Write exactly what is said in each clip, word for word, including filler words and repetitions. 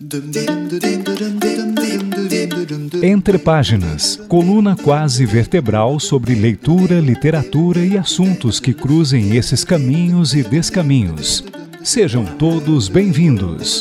Entre Páginas, coluna quase vertebral sobre leitura, literatura e assuntos que cruzem esses caminhos e descaminhos. Sejam todos bem-vindos.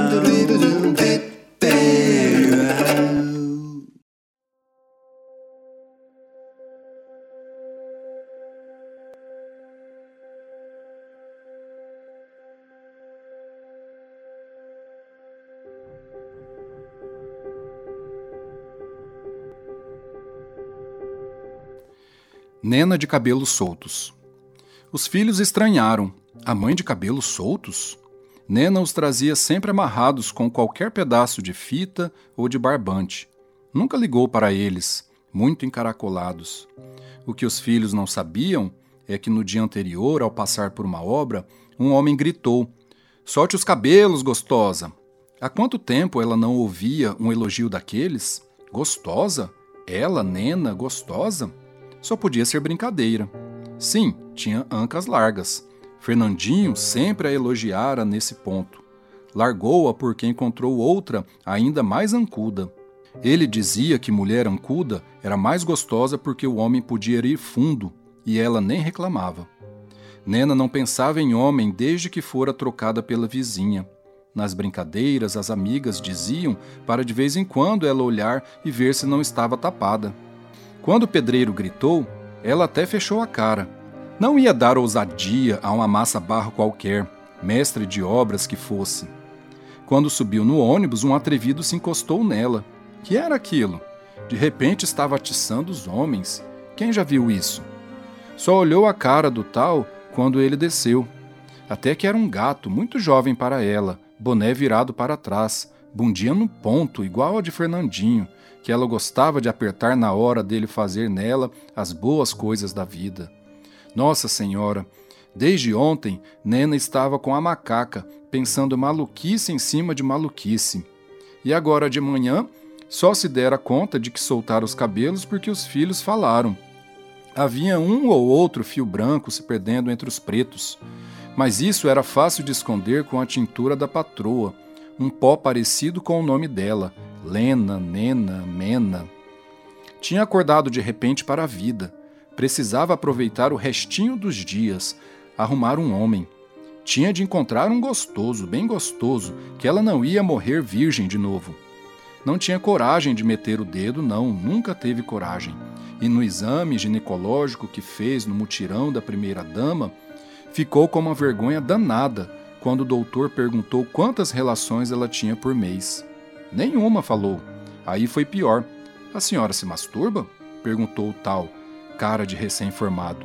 Nena de cabelos soltos. Os filhos estranharam. A mãe de cabelos soltos? Nena os trazia sempre amarrados com qualquer pedaço de fita ou de barbante. Nunca ligou para eles, muito encaracolados. O que os filhos não sabiam é que no dia anterior, ao passar por uma obra, um homem gritou: "Solte os cabelos, gostosa!" Há quanto tempo ela não ouvia um elogio daqueles? Gostosa? Ela, Nena, gostosa? Só podia ser brincadeira. Sim, tinha ancas largas. Fernandinho sempre a elogiara nesse ponto. Largou-a porque encontrou outra ainda mais ancuda. Ele dizia que mulher ancuda era mais gostosa porque o homem podia ir fundo, e ela nem reclamava. Nena não pensava em homem desde que fora trocada pela vizinha. Nas brincadeiras, as amigas diziam para de vez em quando ela olhar e ver se não estava tapada. Quando o pedreiro gritou, ela até fechou a cara. Não ia dar ousadia a uma massa-barro qualquer, mestre de obras que fosse. Quando subiu no ônibus, um atrevido se encostou nela. Que era aquilo? De repente estava atiçando os homens. Quem já viu isso? Só olhou a cara do tal quando ele desceu. Até que era um gato, muito jovem para ela, boné virado para trás, bundinha no ponto, igual a de Fernandinho, que ela gostava de apertar na hora dele fazer nela as boas coisas da vida. Nossa Senhora! Desde ontem, Nena estava com a macaca, pensando maluquice em cima de maluquice. E agora de manhã, só se dera conta de que soltara os cabelos porque os filhos falaram. Havia um ou outro fio branco se perdendo entre os pretos, mas isso era fácil de esconder com a tintura da patroa, um pó parecido com o nome dela, Lena, Nena, Mena. Tinha acordado de repente para a vida. Precisava aproveitar o restinho dos dias, arrumar um homem. Tinha de encontrar um gostoso, bem gostoso, que ela não ia morrer virgem de novo. Não tinha coragem de meter o dedo, não, nunca teve coragem. E no exame ginecológico que fez no mutirão da primeira dama, ficou com uma vergonha danada quando o doutor perguntou quantas relações ela tinha por mês. Nenhuma, falou. Aí foi pior. A senhora se masturba? Perguntou o tal, cara de recém-formado.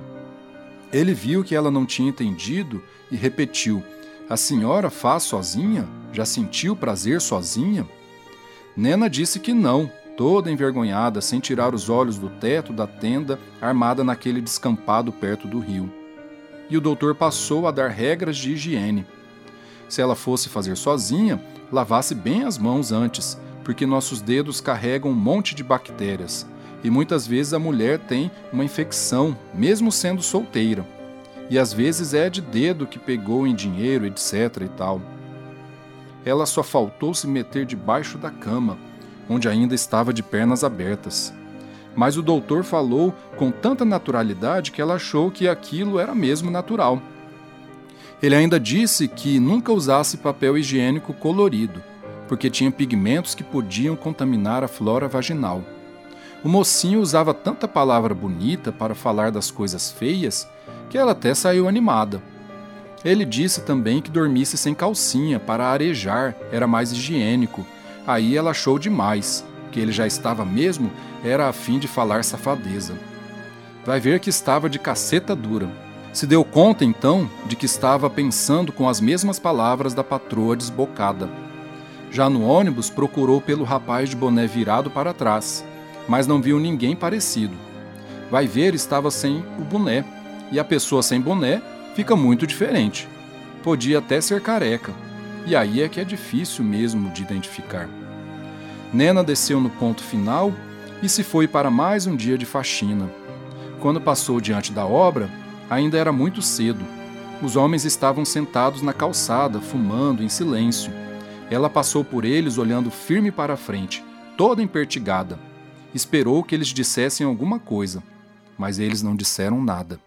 Ele viu que ela não tinha entendido e repetiu: A senhora faz sozinha? Já sentiu prazer sozinha? Nena disse que não, toda envergonhada, sem tirar os olhos do teto da tenda armada naquele descampado perto do rio. E o doutor passou a dar regras de higiene. Se ela fosse fazer sozinha, lavasse bem as mãos antes, porque nossos dedos carregam um monte de bactérias, e muitas vezes a mulher tem uma infecção, mesmo sendo solteira. E às vezes é de dedo que pegou em dinheiro, etc e tal. Ela só faltou se meter debaixo da cama, onde ainda estava de pernas abertas. Mas o doutor falou com tanta naturalidade que ela achou que aquilo era mesmo natural. Ele ainda disse que nunca usasse papel higiênico colorido, porque tinha pigmentos que podiam contaminar a flora vaginal. O mocinho usava tanta palavra bonita para falar das coisas feias que ela até saiu animada. Ele disse também que dormisse sem calcinha para arejar, era mais higiênico. Aí ela achou demais, que ele já estava mesmo, era a fim de falar safadeza. Vai ver que estava de caceta dura. Se deu conta, então, de que estava pensando com as mesmas palavras da patroa desbocada. Já no ônibus, procurou pelo rapaz de boné virado para trás, mas não viu ninguém parecido. Vai ver, estava sem o boné, e a pessoa sem boné fica muito diferente. Podia até ser careca, e aí é que é difícil mesmo de identificar. Nena desceu no ponto final e se foi para mais um dia de faxina. Quando passou diante da obra, ainda era muito cedo. Os homens estavam sentados na calçada, fumando em silêncio. Ela passou por eles olhando firme para a frente, toda empertigada. Esperou que eles dissessem alguma coisa, mas eles não disseram nada.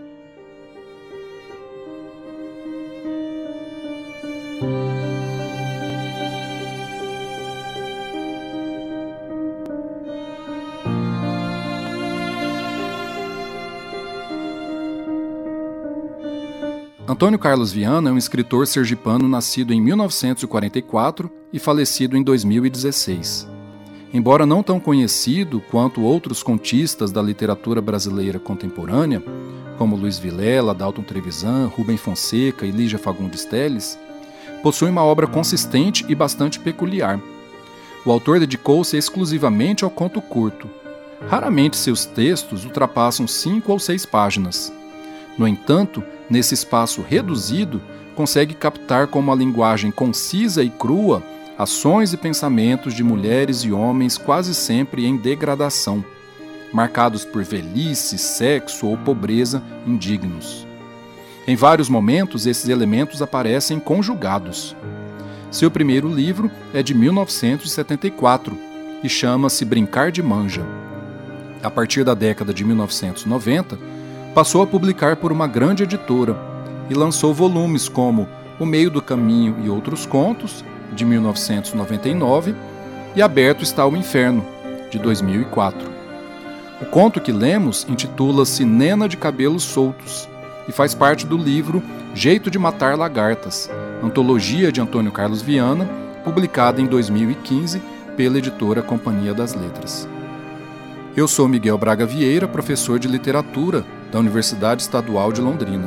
Antônio Carlos Viana é um escritor sergipano nascido em mil novecentos e quarenta e quatro e falecido em dois mil e dezesseis. Embora não tão conhecido quanto outros contistas da literatura brasileira contemporânea, como Luiz Vilela, Dalton Trevisan, Rubem Fonseca e Lígia Fagundes Telles, possui uma obra consistente e bastante peculiar. O autor dedicou-se exclusivamente ao conto curto. Raramente seus textos ultrapassam cinco ou seis páginas. No entanto, nesse espaço reduzido, consegue captar com uma linguagem concisa e crua ações e pensamentos de mulheres e homens quase sempre em degradação, marcados por velhice, sexo ou pobreza indignos. Em vários momentos, esses elementos aparecem conjugados. Seu primeiro livro é de mil novecentos e setenta e quatro e chama-se Brincar de Manja. A partir da década de mil novecentos e noventa, passou a publicar por uma grande editora e lançou volumes como O Meio do Caminho e Outros Contos, de mil novecentos e noventa e nove, e Aberto Está o Inferno, de dois mil e quatro. O conto que lemos intitula-se Nena de Cabelos Soltos e faz parte do livro Jeito de Matar Lagartas, antologia de Antônio Carlos Viana, publicada em dois mil e quinze pela editora Companhia das Letras. Eu sou Miguel Braga Vieira, professor de literatura da Universidade Estadual de Londrina.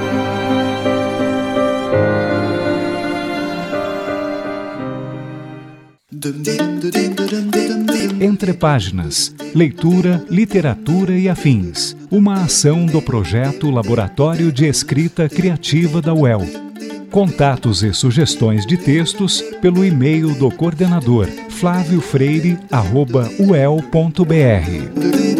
Entre Páginas, Leitura, Literatura e Afins. Uma ação do projeto Laboratório de Escrita Criativa da U E L. Contatos e sugestões de textos pelo e-mail do coordenador flávio freire arroba u e l ponto b r.